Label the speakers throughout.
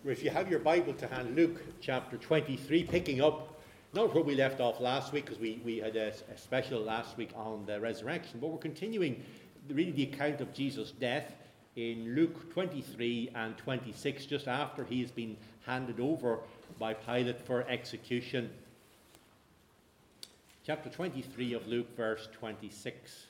Speaker 1: If you have your Bible to hand, Luke chapter 23, picking up not where we left off last week, because we had a special last week on the resurrection, but we're continuing really the account of Jesus' death in Luke 23 and 26, just after he has been handed over by Pilate for execution. Chapter 23 of Luke, verse 26.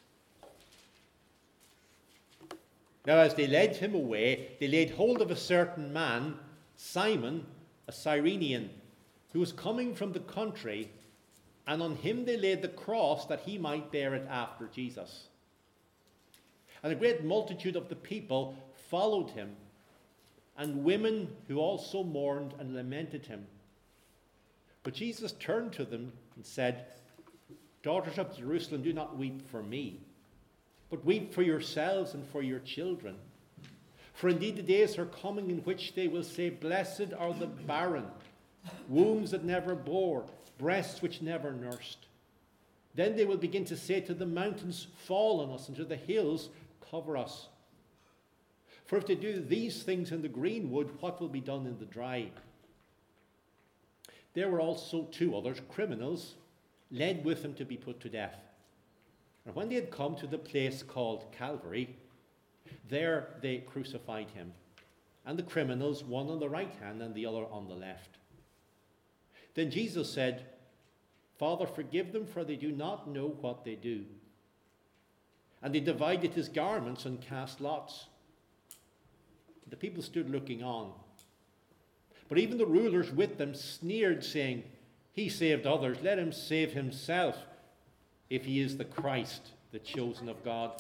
Speaker 1: Now as they led him away, they laid hold of a certain man, Simon, a Cyrenian, who was coming from the country, and on him they laid the cross that he might bear it after Jesus. And a great multitude of the people followed him, and women who also mourned and lamented him. But Jesus turned to them and said, "Daughters of Jerusalem, do not weep for me, but weep for yourselves and for your children. For indeed the days are coming in which they will say, 'Blessed are the barren, wombs that never bore, breasts which never nursed.' Then they will begin to say to the mountains, 'Fall on us,' and to the hills, 'Cover us.' For if they do these things in the green wood, what will be done in the dry?" There were also two others, criminals, led with him to be put to death. And when they had come to the place called Calvary, there they crucified him, and the criminals, one on the right hand and the other on the left. Then Jesus said, "Father, forgive them, for they do not know what they do." And they divided his garments and cast lots. The people stood looking on. But even the rulers with them sneered, saying, "He saved others, let him save himself, if he is the Christ, the chosen of God."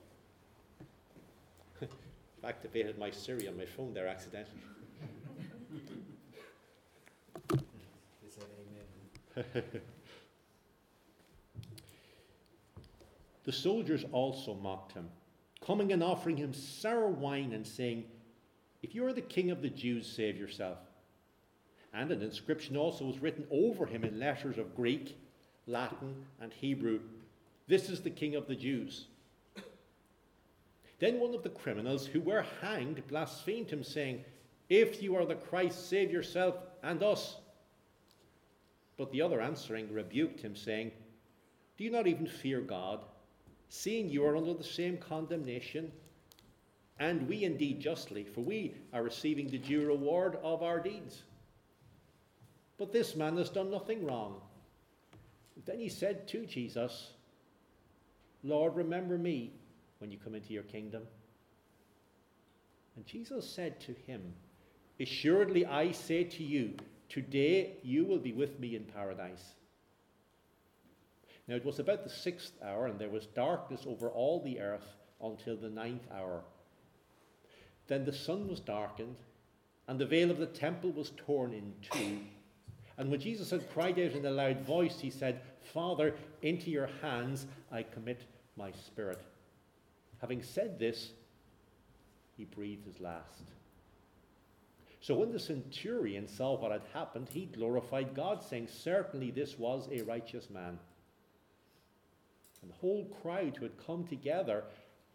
Speaker 1: I've activated my Siri on my phone there accidentally. The soldiers also mocked him, coming and offering him sour wine and saying, "If you are the king of the Jews, save yourself." And an inscription also was written over him in letters of Greek, Latin, and Hebrew, "This is the King of the Jews." Then one of the criminals who were hanged blasphemed him, saying, "If you are the Christ, save yourself and us." But the other answering rebuked him, saying, "Do you not even fear God, seeing you are under the same condemnation? And we indeed justly, for we are receiving the due reward of our deeds. But this man has done nothing wrong." Then he said to Jesus, "Lord, remember me when you come into your kingdom." And Jesus said to him, "Assuredly I say to you, today you will be with me in paradise." Now it was about the 6th hour, and there was darkness over all the earth until the 9th hour. Then the sun was darkened, and the veil of the temple was torn in two. And when Jesus had cried out in a loud voice, he said, "Father, into your hands I commit my spirit." Having said this, he breathed his last. So when the centurion saw what had happened, he glorified God, saying, "Certainly this was a righteous man." And the whole crowd who had come together,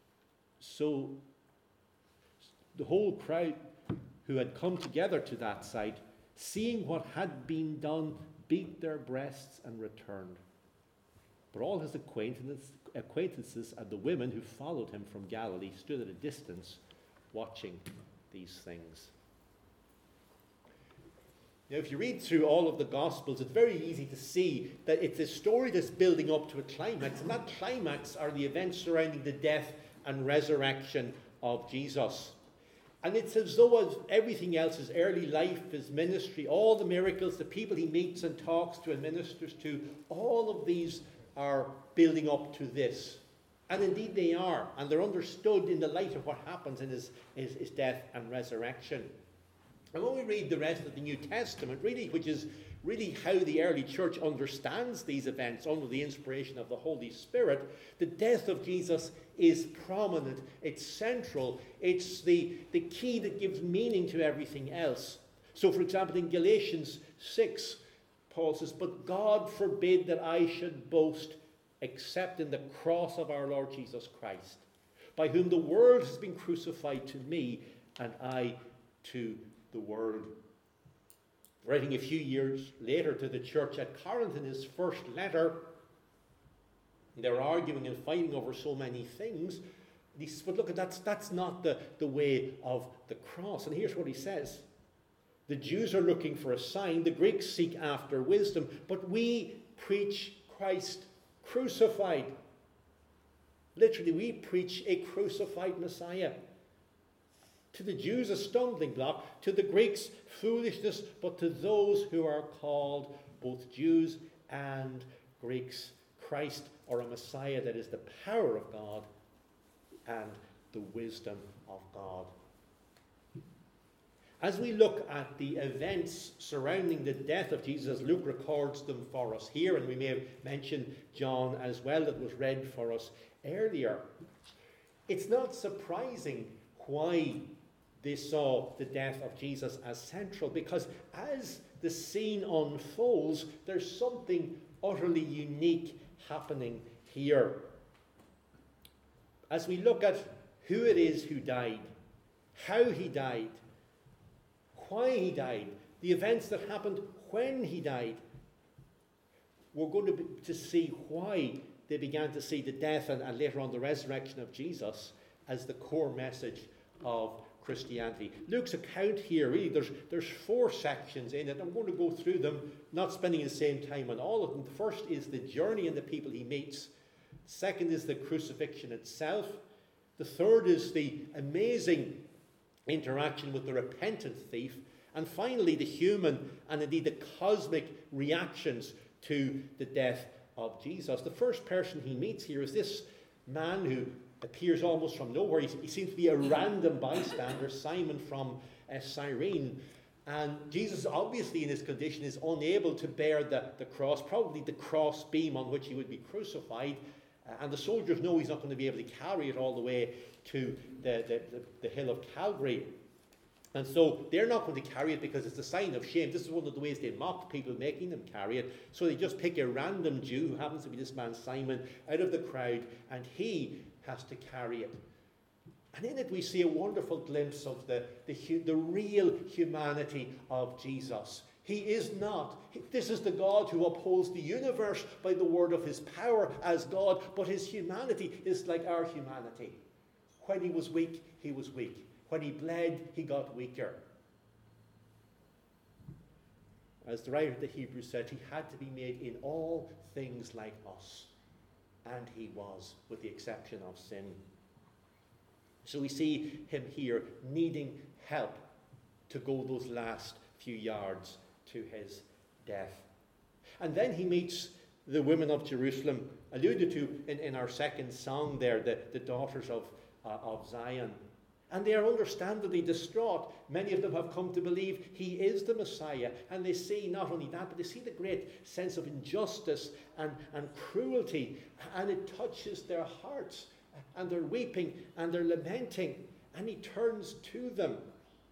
Speaker 1: to that sight, seeing what had been done, beat their breasts and returned. But all his acquaintances and the women who followed him from Galilee stood at a distance watching these things. Now, if you read through all of the Gospels, it's very easy to see that it's a story that's building up to a climax, and that climax are the events surrounding the death and resurrection of Jesus. And it's as though as everything else, his early life, his ministry, all the miracles, the people he meets and talks to and ministers to, all of these are building up to this. And indeed they are. And they're understood in the light of what happens in his death and resurrection. And when we read the rest of the New Testament, which is really how the early church understands these events under the inspiration of the Holy Spirit, the death of Jesus is prominent, it's central, it's the key that gives meaning to everything else. So, for example, in Galatians 6, Paul says, "But God forbid that I should boast except in the cross of our Lord Jesus Christ, by whom the world has been crucified to me, and I to the world. Writing a few years later to the church at Corinth in his first letter, they're arguing and fighting over so many things. And he says, but look, that's not the way of the cross. And here's what he says. The Jews are looking for a sign. The Greeks seek after wisdom. But we preach Christ crucified. Literally, we preach a crucified Messiah. To the Jews, a stumbling block. To the Greeks, foolishness. But to those who are called, both Jews and Greeks, Christ, or a Messiah that is the power of God and the wisdom of God. As we look at the events surrounding the death of Jesus, Luke records them for us here, and we may have mentioned John as well, that was read for us earlier. It's not surprising why they saw the death of Jesus as central, because as the scene unfolds, there's something utterly unique happening here. As we look at who it is who died, how he died, why he died, the events that happened when he died, we're going to see why they began to see the death and later on the resurrection of Jesus as the core message of Christianity. Luke's account here, really, there's 4 sections in it. I'm going to go through them, not spending the same time on all of them. The first is the journey and the people he meets. Second is the crucifixion itself. The third is the amazing interaction with the repentant thief. And finally, the human and indeed the cosmic reactions to the death of Jesus. The first person he meets here is this man who appears almost from nowhere. He seems to be a random bystander, Simon from Cyrene. And Jesus, obviously in his condition, is unable to bear the cross, probably the cross beam on which he would be crucified. And the soldiers know he's not going to be able to carry it all the way to the hill of Calvary. And so they're not going to carry it because it's a sign of shame. This is one of the ways they mocked people, making them carry it. So they just pick a random Jew, who happens to be this man Simon, out of the crowd, and he has to carry it. And in it we see a wonderful glimpse of the real humanity of Jesus. He is not. This is the God who upholds the universe by the word of his power as God, but his humanity is like our humanity. When he was weak, he was weak. When he bled, he got weaker. As the writer of the Hebrews said, he had to be made in all things like us. And he was, with the exception of sin. So we see him here needing help to go those last few yards to his death. And then he meets the women of Jerusalem, alluded to in our second song there, the daughters of Zion. And they are understandably distraught. Many of them have come to believe he is the Messiah. And they see not only that, but they see the great sense of injustice and cruelty. And it touches their hearts. And they're weeping and they're lamenting. And he turns to them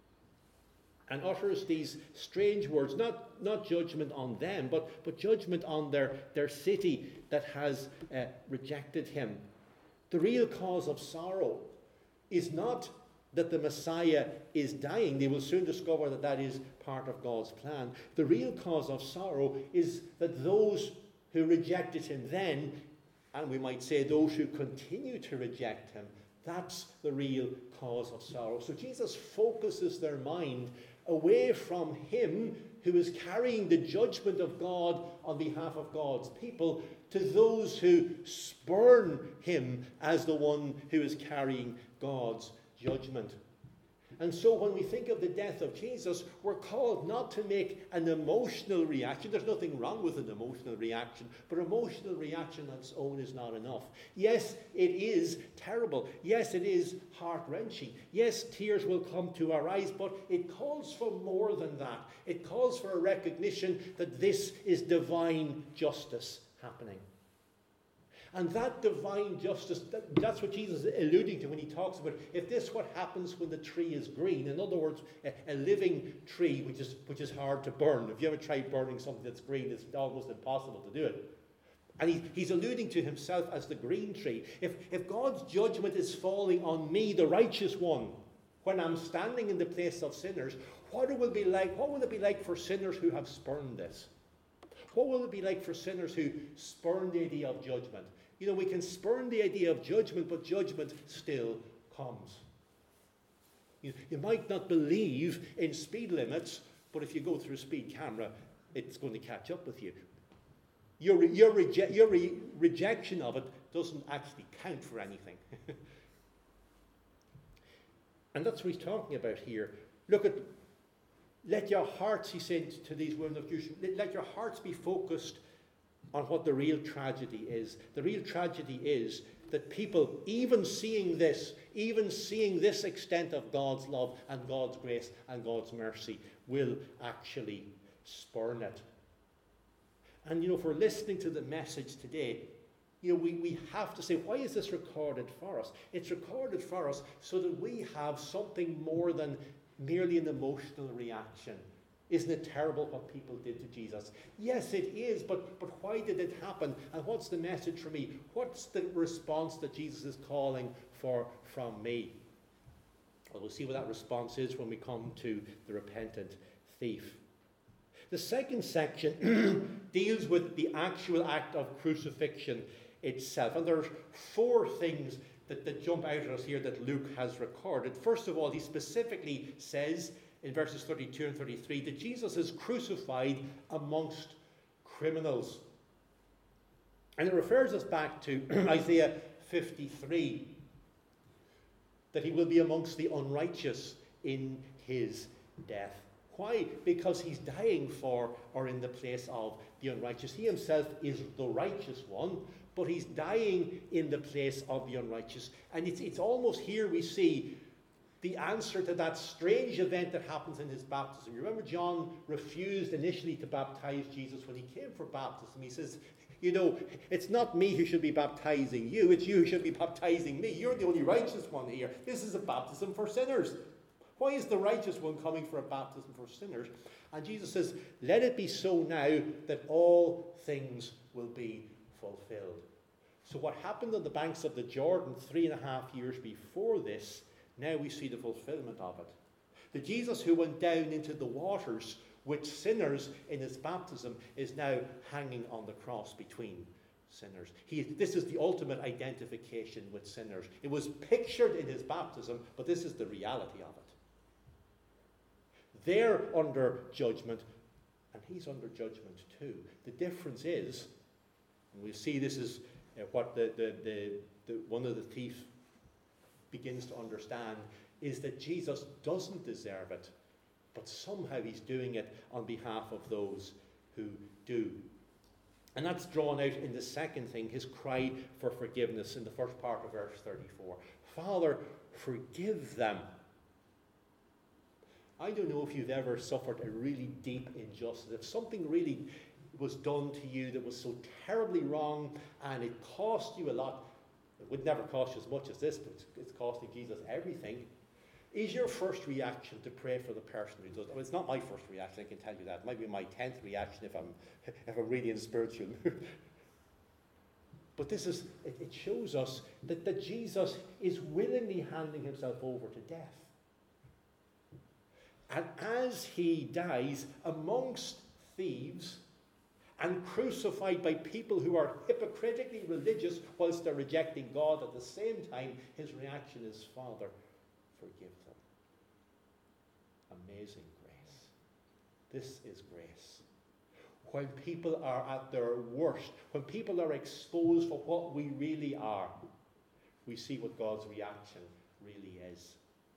Speaker 1: and utters these strange words. Not judgment on them, but judgment on their city that has rejected him. The real cause of sorrow is not that the Messiah is dying. They will soon discover that is part of God's plan. The real cause of sorrow is that those who rejected him then, and we might say those who continue to reject him, that's the real cause of sorrow. So Jesus focuses their mind away from him who is carrying the judgment of God on behalf of God's people to those who spurn him as the one who is carrying God's judgment. And so when we think of the death of Jesus, we're called not to make an emotional reaction. There's nothing wrong with an emotional reaction, but emotional reaction on its own is not enough. Yes, it is terrible. Yes, it is heart-wrenching. Yes, tears will come to our eyes, but it calls for more than that. It calls for a recognition that this is divine justice happening. And that divine justice, that's what Jesus is alluding to when he talks about, if this is what happens when the tree is green, in other words, a living tree which is hard to burn. If you ever tried burning something that's green, it's almost impossible to do it. And he's alluding to himself as the green tree. If God's judgment is falling on me, the righteous one, when I'm standing in the place of sinners, what it will be like, what will it be like for sinners who have spurned this? What will it be like for sinners who spurn the idea of judgment? You know, we can spurn the idea of judgment, but judgment still comes. You might not believe in speed limits, but if you go through a speed camera, it's going to catch up with you. Your rejection of it doesn't actually count for anything. And that's what he's talking about here. Let your hearts, he said to these women of Jerusalem, let your hearts be focused on what the real tragedy is. The real tragedy is that people, even seeing this extent of God's love and God's grace and God's mercy, will actually spurn it. And, if we're listening to the message today, we have to say, why is this recorded for us? It's recorded for us so that we have something more than merely an emotional reaction. Isn't it terrible what people did to Jesus? Yes, it is, but why did it happen? And what's the message for me? What's the response that Jesus is calling for from me? Well, we'll see what that response is when we come to the repentant thief. The second section deals with the actual act of crucifixion itself. And there are four things that jump out at us here that Luke has recorded. First of all, he specifically says in verses 32 and 33 that Jesus is crucified amongst criminals. And it refers us back to Isaiah 53, that he will be amongst the unrighteous in his death. Why? Because he's dying for or in the place of the unrighteous. He himself is the righteous one, but he's dying in the place of the unrighteous. And it's almost here we see the answer to that strange event that happens in his baptism. You remember John refused initially to baptize Jesus when he came for baptism. He says, it's not me who should be baptizing you, it's you who should be baptizing me. You're the only righteous one here. This is a baptism for sinners. Why is the righteous one coming for a baptism for sinners? And Jesus says, let it be so now that all things will be fulfilled. So what happened on the banks of the Jordan 3.5 years before this, now we see the fulfillment of it. The Jesus who went down into the waters with sinners in his baptism is now hanging on the cross between sinners. This is the ultimate identification with sinners. It was pictured in his baptism, but this is the reality of it. They're under judgment, and he's under judgment too. The difference is, and we see this is what the one of the thief begins to understand, is that Jesus doesn't deserve it, but somehow he's doing it on behalf of those who do. And that's drawn out in the second thing, his cry for forgiveness in the first part of verse 34. Father, forgive them. I don't know if you've ever suffered a really deep injustice. If something really was done to you that was so terribly wrong and it cost you a lot, it would never cost you as much as this, but it's costing Jesus everything. Is your first reaction to pray for the person who does it? Well, it's not my first reaction, I can tell you that. It might be my 10th reaction if I'm really in spiritual mood. But it shows us that Jesus is willingly handing himself over to death. And as he dies amongst thieves and crucified by people who are hypocritically religious whilst they're rejecting God, at the same time, his reaction is, Father, forgive them. Amazing grace. This is grace. When people are at their worst, when people are exposed for what we really are, we see what God's reaction really is.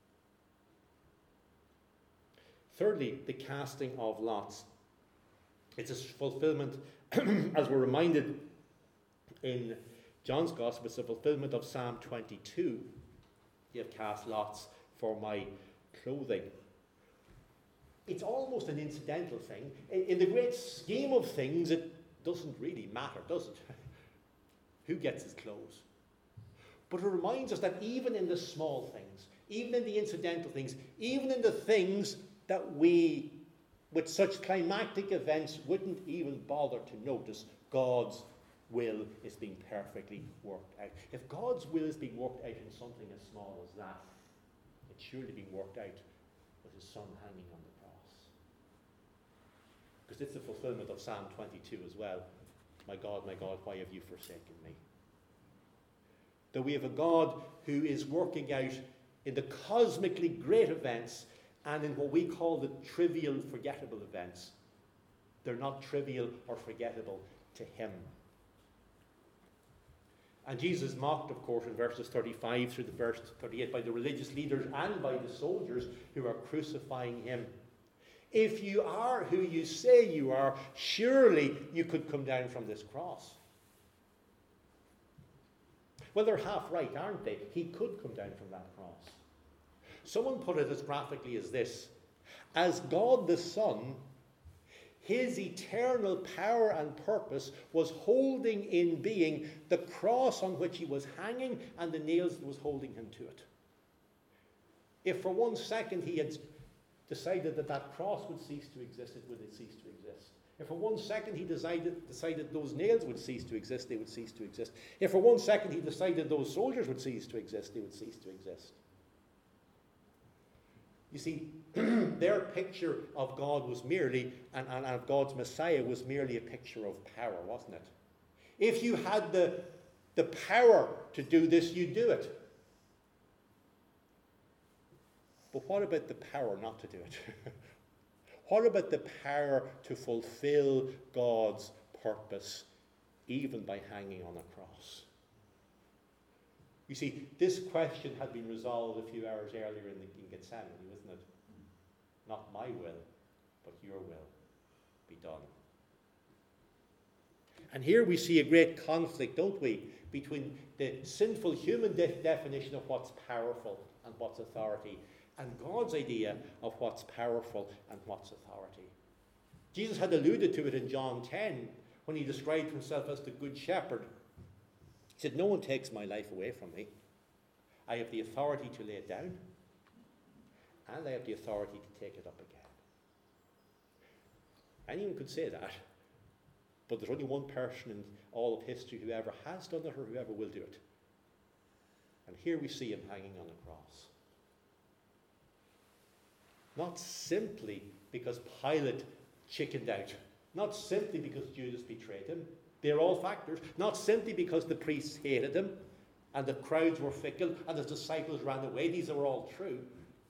Speaker 1: Thirdly, the casting of lots. It's a fulfillment, as we're reminded in John's Gospel, it's a fulfillment of Psalm 22. You have cast lots for my clothing. It's almost an incidental thing. In the great scheme of things, it doesn't really matter, does it? Who gets his clothes? But it reminds us that even in the small things, even in the incidental things, even in the things that we, with such climactic events, wouldn't even bother to notice, God's will is being perfectly worked out. If God's will is being worked out in something as small as that, it surely being worked out with his son hanging on the cross. Because it's the fulfillment of Psalm 22 as well. My God, why have you forsaken me? That we have a God who is working out in the cosmically great events and in what we call the trivial, forgettable events. They're not trivial or forgettable to him. And Jesus is mocked, of course, in verses 35 through the verse 38 by the religious leaders and by the soldiers who are crucifying him. If you are who you say you are, surely you could come down from this cross. Well, they're half right, aren't they? He could come down from that cross. Someone put it as graphically as this: as God the Son, his eternal power and purpose was holding in being the cross on which he was hanging and the nails that was holding him to it. If for 1 second he had decided that that cross would cease to exist, it would cease to exist. If for 1 second he decided those nails would cease to exist, they would cease to exist. If for 1 second he decided those soldiers would cease to exist, they would cease to exist. You see, their picture of God was merely, and of God's Messiah was merely a picture of power, wasn't it? If you had the power to do this, you'd do it. But what about the power not to do it? What about the power to fulfill God's purpose, even by hanging on a cross? You see, this question had been resolved a few hours earlier in Gethsemane, wasn't it? Not my will, but your will be done. And here we see a great conflict, don't we, between the sinful human definition of what's powerful and what's authority, and God's idea of what's powerful and what's authority. Jesus had alluded to it in John 10 when he described himself as the Good Shepherd. He said, "No one takes my life away from me. I have the authority to lay it down, and I have the authority to take it up again." Anyone could say that, but there's only one person in all of history who ever has done it or who ever will do it. And here we see him hanging on a cross. Not simply because Pilate chickened out, not simply because Judas betrayed him. They're all factors. Not simply because the priests hated him and the crowds were fickle and his disciples ran away. These are all true.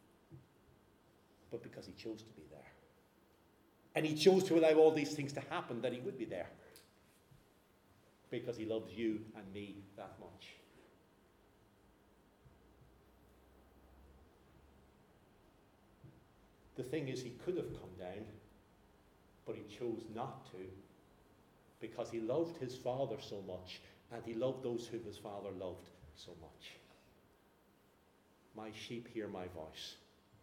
Speaker 1: But because he chose to be there. And he chose to allow all these things to happen, that he would be there. Because he loves you and me that much. The thing is, he could have come down, but he chose not to, because he loved his Father so much, and he loved those whom his Father loved so much. My sheep hear my voice.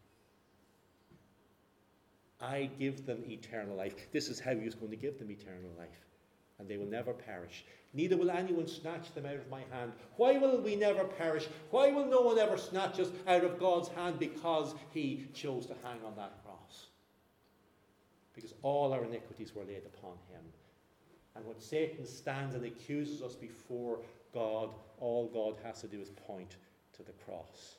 Speaker 1: I give them eternal life. This is how he was going to give them eternal life. And they will never perish. Neither will anyone snatch them out of my hand. Why will we never perish? Why will no one ever snatch us out of God's hand? Because he chose to hang on that cross. Because all our iniquities were laid upon him. And when Satan stands and accuses us before God, all God has to do is point to the cross.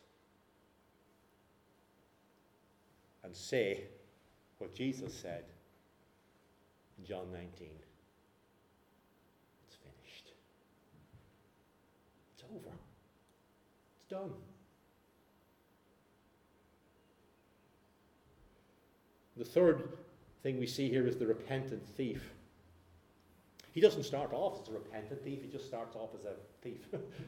Speaker 1: And say what Jesus said in John 19. It's finished. It's over. It's done. The third thing we see here is the repentant thief. He doesn't start off as a repentant thief, he just starts off as a thief.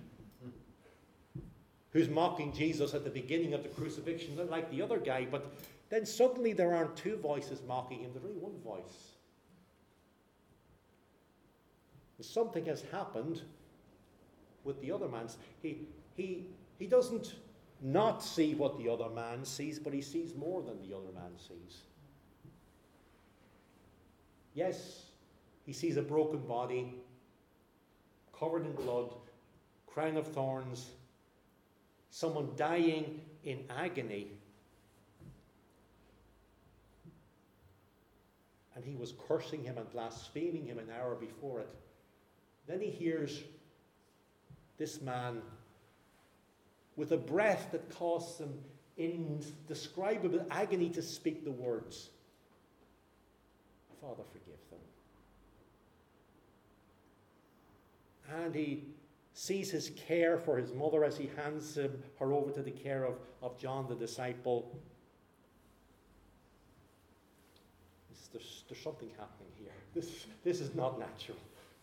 Speaker 1: Who's mocking Jesus at the beginning of the crucifixion, like the other guy, but then suddenly there aren't two voices mocking him, there's only one voice. And something has happened with the other man. He doesn't not see what the other man sees, but he sees more than the other man sees. Yes, he sees a broken body, covered in blood, crown of thorns, someone dying in agony. And he was cursing him and blaspheming him an hour before it. Then he hears this man with a breath that costs him indescribable agony to speak the words. Father, forgive them. And he sees his care for his mother as he hands her over to the care of John the disciple. There's something happening here. This is not natural.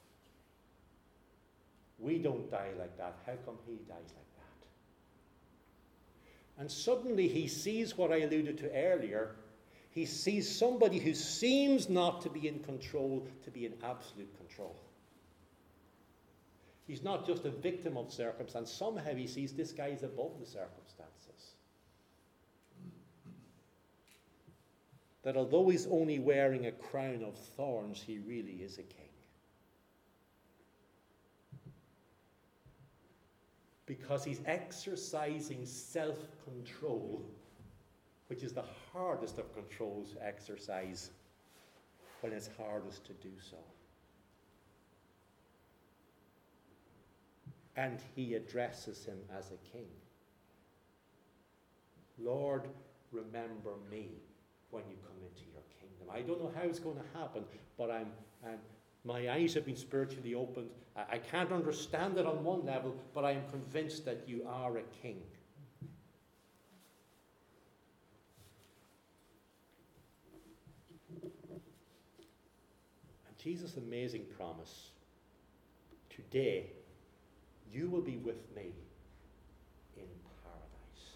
Speaker 1: We don't die like that. How come he dies like that? And suddenly he sees what I alluded to earlier. He sees somebody who seems not to be in control to be in absolute control. He's not just a victim of circumstance. Somehow he sees this guy is above the circumstances. That although he's only wearing a crown of thorns, he really is a king. Because he's exercising self-control, which is the hardest of controls to exercise when it's hardest to do so. And he addresses him as a king. Lord, remember me when you come into your kingdom. I don't know how it's going to happen, but my eyes have been spiritually opened. I can't understand it on one level, but I am convinced that you are a king. And Jesus' amazing promise, today you will be with me in paradise.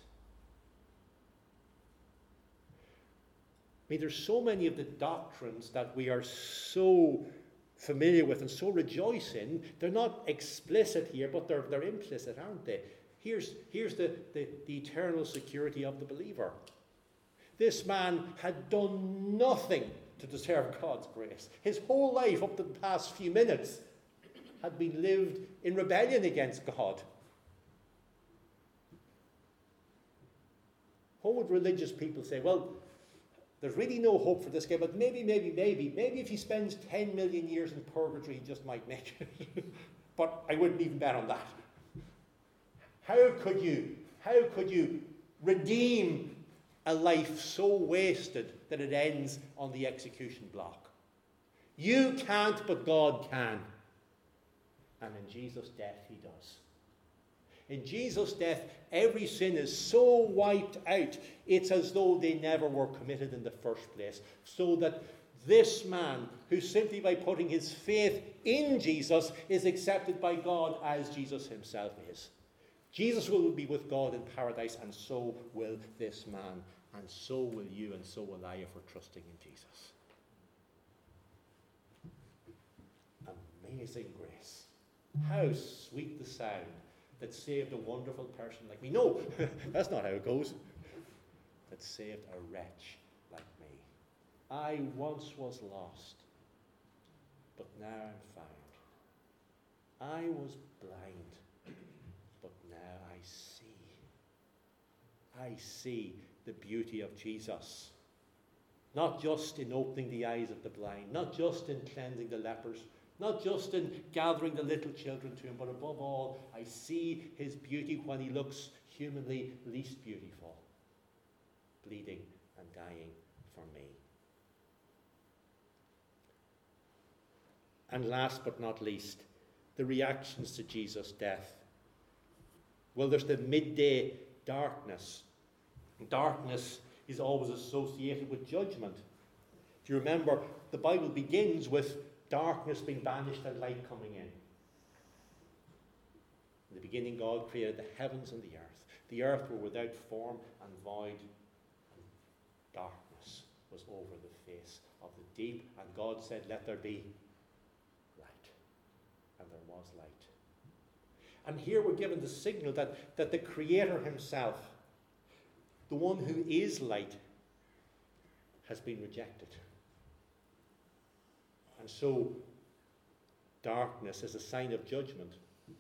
Speaker 1: I mean, there's so many of the doctrines that we are so familiar with and so rejoice in. They're not explicit here, but they're implicit, aren't they? Here's the eternal security of the believer. This man had done nothing to deserve God's grace. His whole life, up to the past few minutes, had been lived in rebellion against God. What would religious people say? Well, there's really no hope for this guy, but maybe if he spends 10 million years in purgatory, he just might make it. But I wouldn't even bet on that. How could you redeem a life so wasted that it ends on the execution block? You can't, but God can. And in Jesus' death, he does. In Jesus' death, every sin is so wiped out, it's as though they never were committed in the first place. So that this man, who simply by putting his faith in Jesus, is accepted by God as Jesus himself is. Jesus will be with God in paradise, and so will this man, and so will you, and so will I if we're trusting in Jesus. Amazing grace. How sweet the sound that saved a wonderful person like me. No, that's not how it goes. That saved a wretch like me. I once was lost, but now I'm found. I was blind, but now I see. I see the beauty of Jesus. Not just in opening the eyes of the blind, not just in cleansing the lepers, not just in gathering the little children to him, but above all, I see his beauty when he looks humanly least beautiful, bleeding and dying for me. And last but not least, the reactions to Jesus' death. Well, there's the midday darkness. Darkness is always associated with judgment. Do you remember, the Bible begins with darkness being banished and light coming in. In the beginning, God created the heavens and the earth. The earth were without form and void, and darkness was over the face of the deep. And God said, let there be light. And there was light. And here we're given the signal that the Creator himself, the one who is light, has been rejected. And so, darkness is a sign of judgment.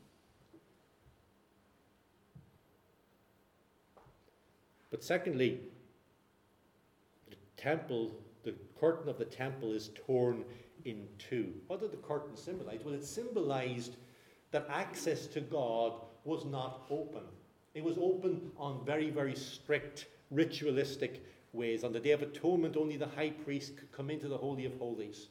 Speaker 1: But secondly, the curtain of the temple is torn in two. What did the curtain symbolize? Well, it symbolized that access to God was not open. It was open on very, very strict ritualistic ways. On the Day of Atonement, only the high priest could come into the Holy of Holies.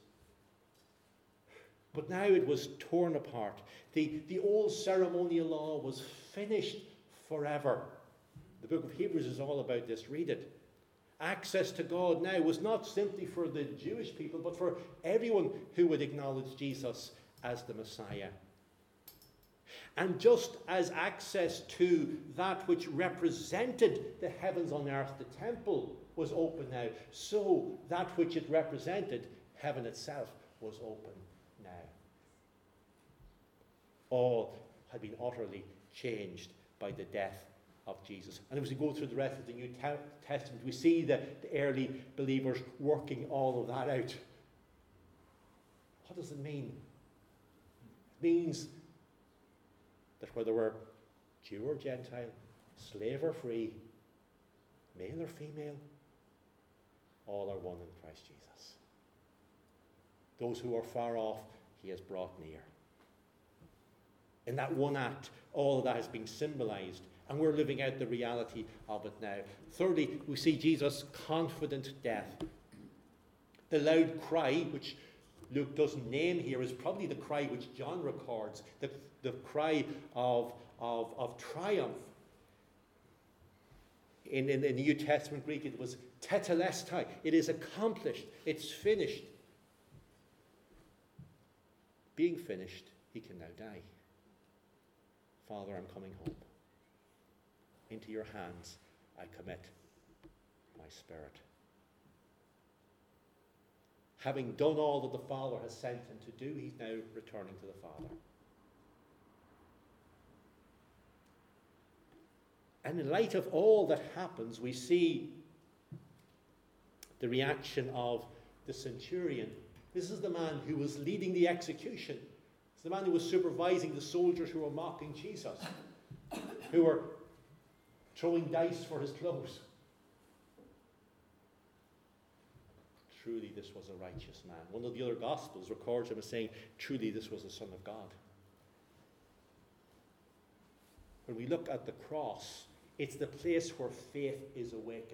Speaker 1: But now it was torn apart. The old ceremonial law was finished forever. The book of Hebrews is all about this. Read it. Access to God now was not simply for the Jewish people, but for everyone who would acknowledge Jesus as the Messiah. And just as access to that which represented the heavens on earth, the temple, was open now, so that which it represented, heaven itself, was open now. All had been utterly changed by the death of Jesus. And as we go through the rest of the New Testament, we see the early believers working all of that out. What does it mean? It means that whether we're Jew or Gentile, slave or free, male or female, all are one in Christ Jesus. Those who are far off, he has brought near. In that one act, all of that has been symbolized, and we're living out the reality of it now. Thirdly, we see Jesus' confident death. The loud cry, which Luke doesn't name here, is probably the cry which John records, the cry of triumph. In the New Testament Greek, it was tetelestai. It is accomplished. It's finished. Being finished, he can now die. Father, I'm coming home. Into your hands I commit my spirit. Having done all that the Father has sent him to do, he's now returning to the Father. And in light of all that happens, we see the reaction of the centurion. This is the man who was leading the execution. It's the man who was supervising the soldiers who were mocking Jesus, who were throwing dice for his clothes. Truly, this was a righteous man. One of the other Gospels records him as saying, truly, this was the Son of God. When we look at the cross, it's the place where faith is awakened.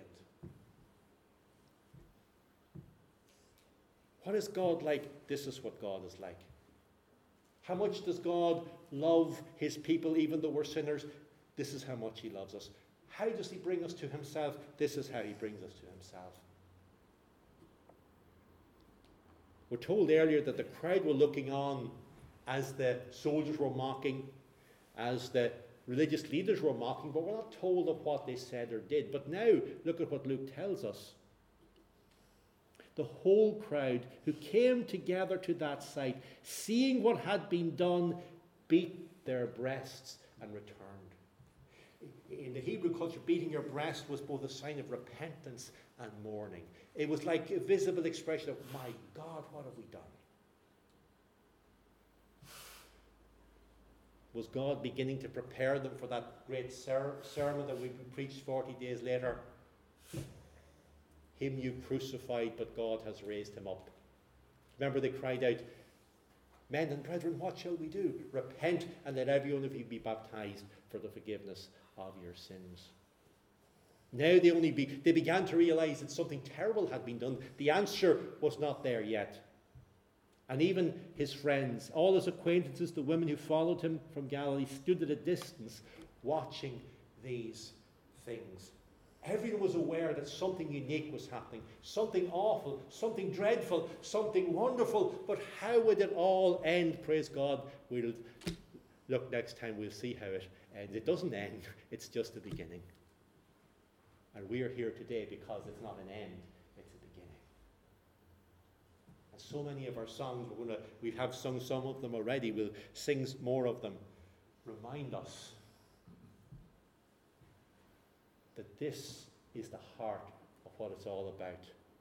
Speaker 1: What is God like? This is what God is like. How much does God love his people even though we're sinners? This is how much he loves us. How does he bring us to himself? This is how he brings us to himself. We're told earlier that the crowd were looking on as the soldiers were mocking, as the religious leaders were mocking, but we're not told of what they said or did. But now, look at what Luke tells us. The whole crowd who came together to that sight, seeing what had been done, beat their breasts and returned. In the Hebrew culture, beating your breast was both a sign of repentance and mourning. It was like a visible expression of, my God, what have we done? Was God beginning to prepare them for that great sermon that we preached 40 days later? Him you crucified, but God has raised him up. Remember they cried out, men and brethren, what shall we do? Repent and let every one of you be baptized for the forgiveness of your sins. Now they began to realize that something terrible had been done. The answer was not there yet. And even his friends, all his acquaintances, the women who followed him from Galilee, stood at a distance watching these things. Everyone was aware that something unique was happening, something awful, something dreadful, something wonderful. But how would it all end? Praise God. We'll look next time, we'll see how it ends. It doesn't end, it's just the beginning. And we are here today because it's not an end, it's a beginning. And so many of our songs, we have sung some of them already, we'll sing more of them, remind us that this is the heart of what it's all about.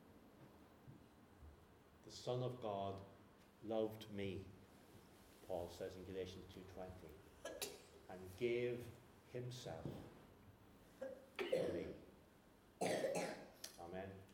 Speaker 1: The Son of God loved me, Paul says in Galatians 2:20, and gave himself for me. Amen.